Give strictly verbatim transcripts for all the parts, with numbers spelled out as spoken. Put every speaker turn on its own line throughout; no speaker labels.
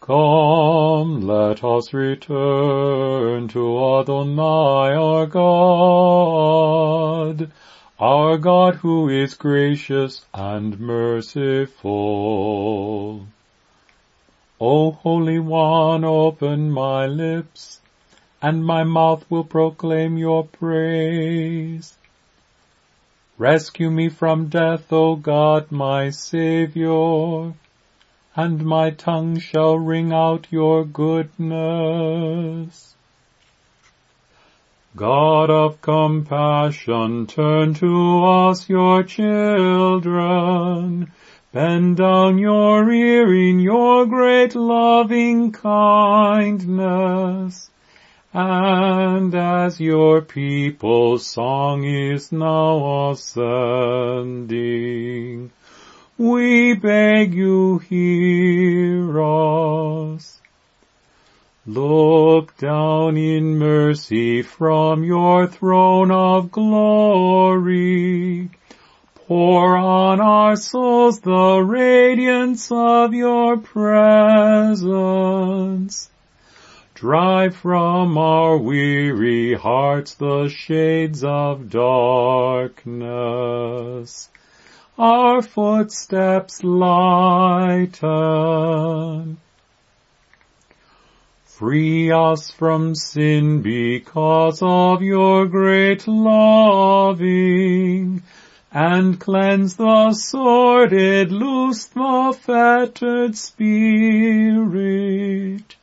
Come, let us return to Adonai our God, our God who is gracious and merciful. O Holy One, open my lips, and my mouth will proclaim your praise. Rescue me from death, O God, my Saviour, and my tongue shall ring out your goodness. God of compassion, turn to us your children. Bend down your ear in your great loving kindness. And as your people's song is now ascending, we beg you hear us. Look down in mercy from your throne of glory. Pour on our souls the radiance of your presence. Drive from our weary hearts the shades of darkness. Our footsteps lighten. Free us from sin because of your great loving, and cleanse the sordid, loose the fettered spirit.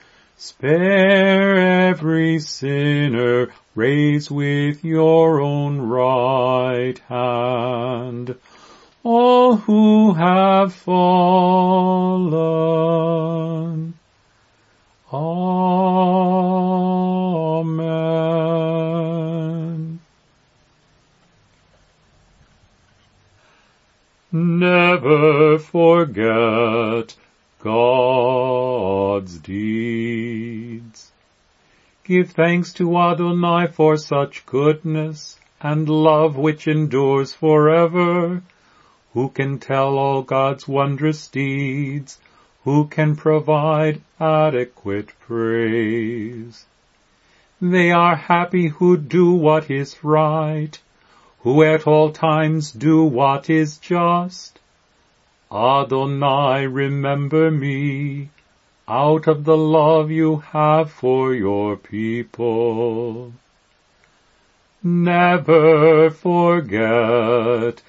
Spare every sinner, raise with your own right hand all who have fallen. Amen. Never forget God's deeds. Give thanks to Adonai for such goodness and love which endures forever. Who can tell all God's wondrous deeds? Who can provide adequate praise? They are happy who do what is right, who at all times do what is just. Adonai, remember me out of the love you have for your people. Never forget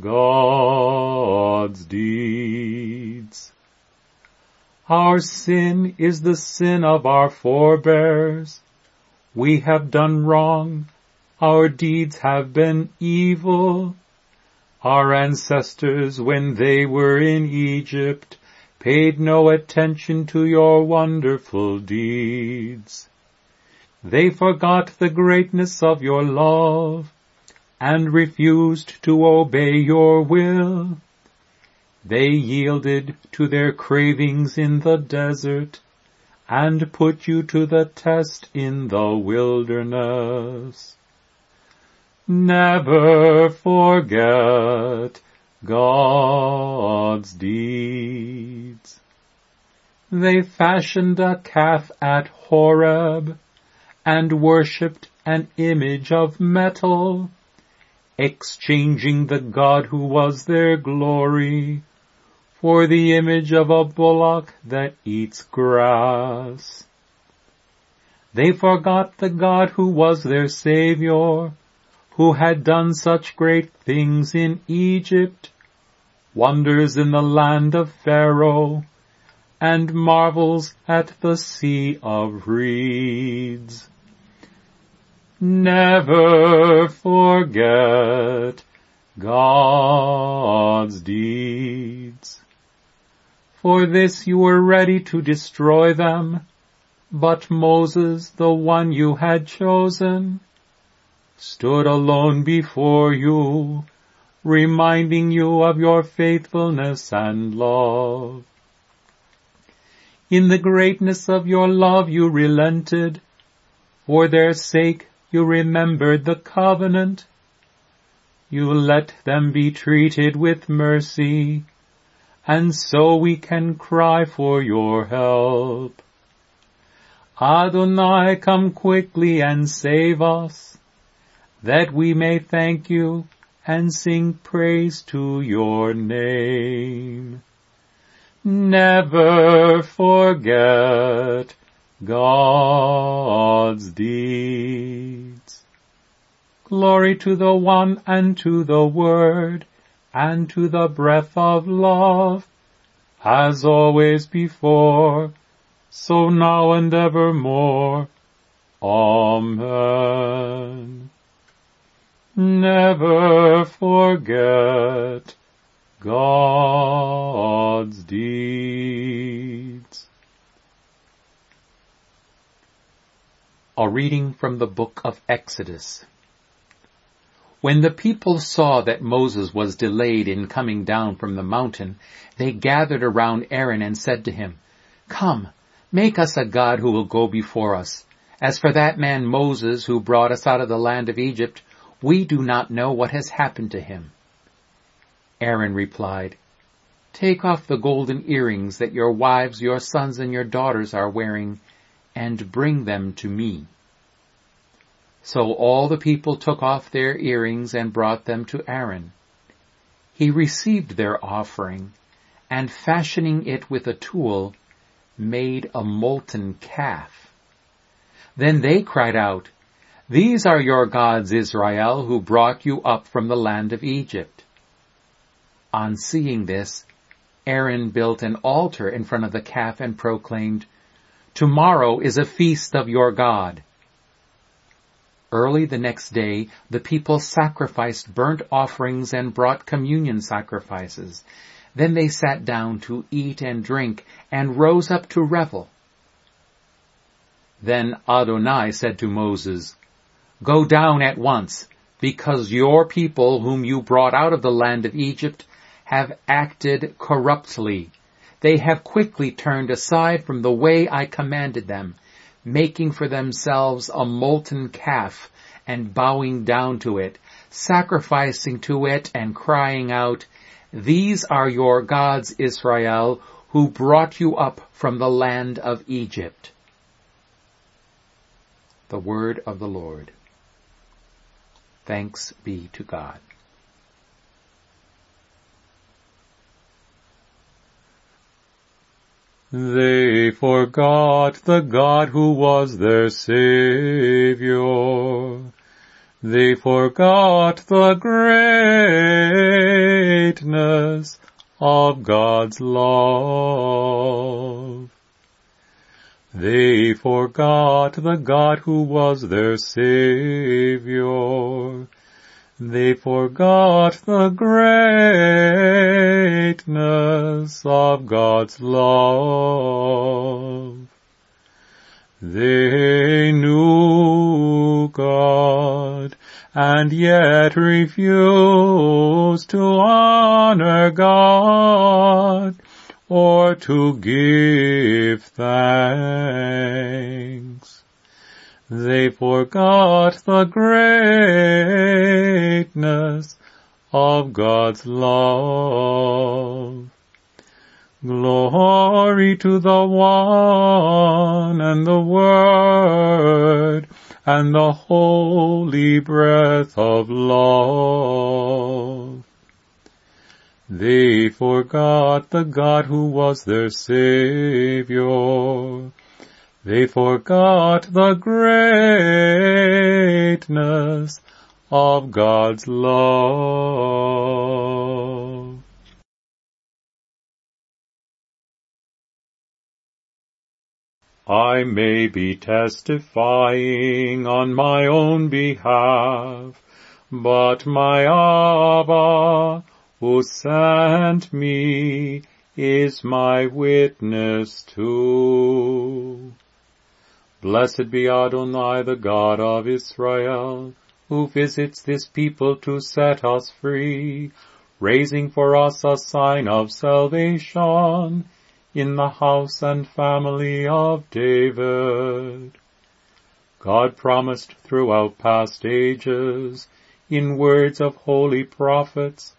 God's deeds. Our sin is the sin of our forebears. We have done wrong. Our deeds have been evil. Our ancestors, when they were in Egypt, paid no attention to your wonderful deeds. They forgot the greatness of your love and refused to obey your will. They yielded to their cravings in the desert and put you to the test in the wilderness. Never forget God's deeds. They fashioned a calf at Horeb and worshipped an image of metal, exchanging the God who was their glory for the image of a bullock that eats grass. They forgot the God who was their Savior, who had done such great things in Egypt, wonders in the land of Pharaoh, and marvels at the Sea of Reeds. Never forget God's deeds. For this you were ready to destroy them, but Moses, the one you had chosen, stood alone before you, reminding you of your faithfulness and love. In the greatness of your love you relented. For their sake you remembered the covenant. You let them be treated with mercy, and so we can cry for your help. Adonai, come quickly and save us, that we may thank you and sing praise to your name. Never forget God's deeds. Glory to the One and to the Word and to the breath of love, as always before, so now and evermore. Amen. Never forget God's deeds. A reading from the book of Exodus. When the people saw that Moses was delayed in coming down from the mountain, they gathered around Aaron and said to him, "Come, make us a god who will go before us. As for that man Moses who brought us out of the land of Egypt, we do not know what has happened to him." Aaron replied, "Take off the golden earrings that your wives, your sons, and your daughters are wearing, and bring them to me." So all the people took off their earrings and brought them to Aaron. He received their offering, and fashioning it with a tool, made a molten calf. Then they cried out, "These are your gods, Israel, who brought you up from the land of Egypt." On seeing this, Aaron built an altar in front of the calf and proclaimed, "Tomorrow is a feast of your God." Early the next day, the people sacrificed burnt offerings and brought communion sacrifices. Then they sat down to eat and drink and rose up to revel. Then Adonai said to Moses, "Go down at once, because your people whom you brought out of the land of Egypt have acted corruptly. They have quickly turned aside from the way I commanded them, making for themselves a molten calf and bowing down to it, sacrificing to it and crying out, 'These are your gods, Israel, who brought you up from the land of Egypt.'" The word of the Lord. Thanks be to God. They forgot the God who was their Savior. They forgot the greatness of God's love. They forgot the God who was their Savior. They forgot the greatness of God's love. They knew God, and yet refused to honor God or to give thanks. They forgot the greatness of God's love. Glory to the One and the Word and the holy breath of love. They forgot the God who was their Savior. They forgot the greatness of God's love. I may be testifying on my own behalf, but my Abba, who sent me, is my witness too. Blessed be Adonai, the God of Israel, who visits this people to set us free, raising for us a sign of salvation in the house and family of David. God promised throughout past ages, in words of holy prophets,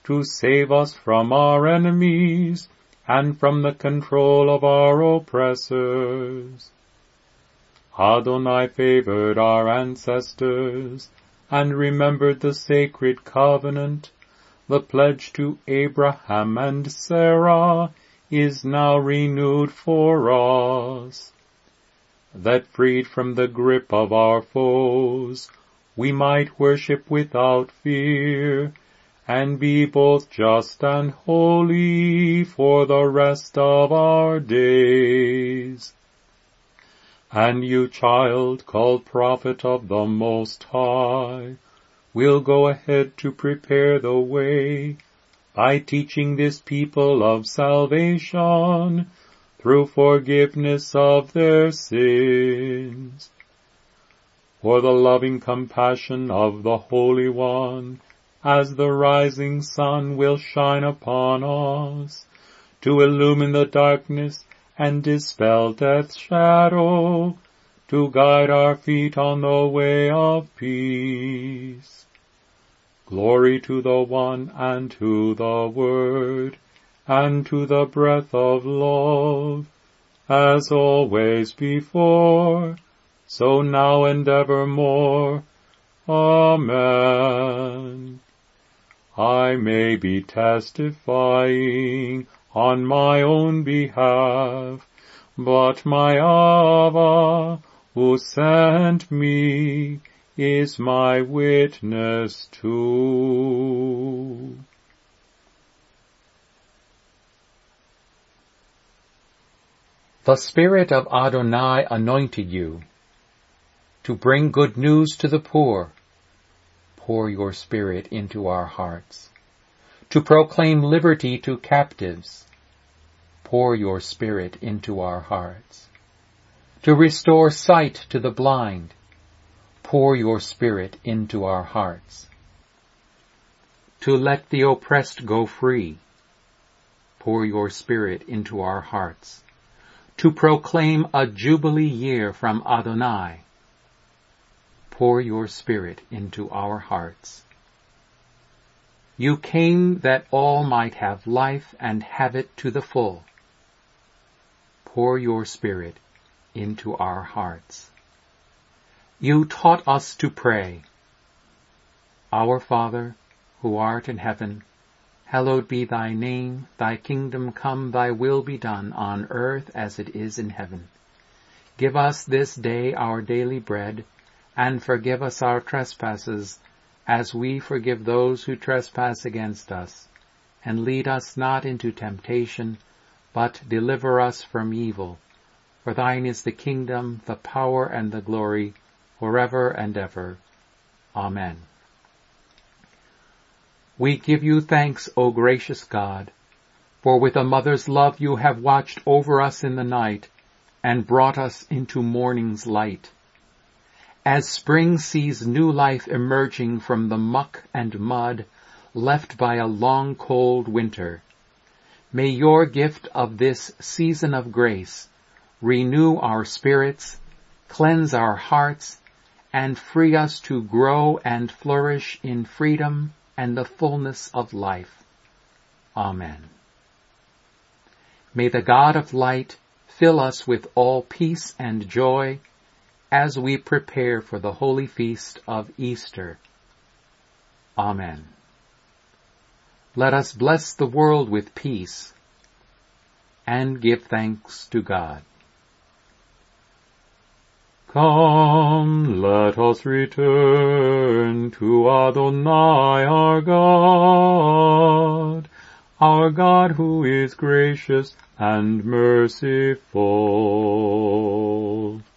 to save us from our enemies and from the control of our oppressors. Adonai favored our ancestors and remembered the sacred covenant. The pledge to Abraham and Sarah is now renewed for us, that freed from the grip of our foes, we might worship without fear, and be both just and holy for the rest of our days. And you, child, called prophet of the Most High, will go ahead to prepare the way by teaching this people of salvation through forgiveness of their sins. For the loving compassion of the Holy One, as the rising sun will shine upon us, to illumine the darkness and dispel death's shadow, to guide our feet on the way of peace. Glory to the One, and to the Word, and to the breath of love, as always before, so now and evermore. Amen. I may be testifying on my own behalf, but my Abba, who sent me, is my witness too.
The Spirit of Adonai anointed you to bring good news to the poor. Pour your Spirit into our hearts. To proclaim liberty to captives. Pour your Spirit into our hearts. To restore sight to the blind. Pour your Spirit into our hearts. To let the oppressed go free. Pour your Spirit into our hearts. To proclaim a jubilee year from Adonai. Pour your Spirit into our hearts. You came that all might have life and have it to the full. Pour your Spirit into our hearts. You taught us to pray. Our Father, who art in heaven, hallowed be thy name. Thy kingdom come, thy will be done on earth as it is in heaven. Give us this day our daily bread, and forgive us our trespasses, as we forgive those who trespass against us. And lead us not into temptation, but deliver us from evil. For thine is the kingdom, the power, and the glory, forever and ever. Amen. We give you thanks, O gracious God, for with a mother's love you have watched over us in the night, and brought us into morning's light. As spring sees new life emerging from the muck and mud left by a long cold winter, may your gift of this season of grace renew our spirits, cleanse our hearts, and free us to grow and flourish in freedom and the fullness of life. Amen. May the God of light fill us with all peace and joy as we prepare for the holy feast of Easter. Amen. Let us bless the world with peace and give thanks to God.
Come, let us return to Adonai our God, our God who is gracious and merciful.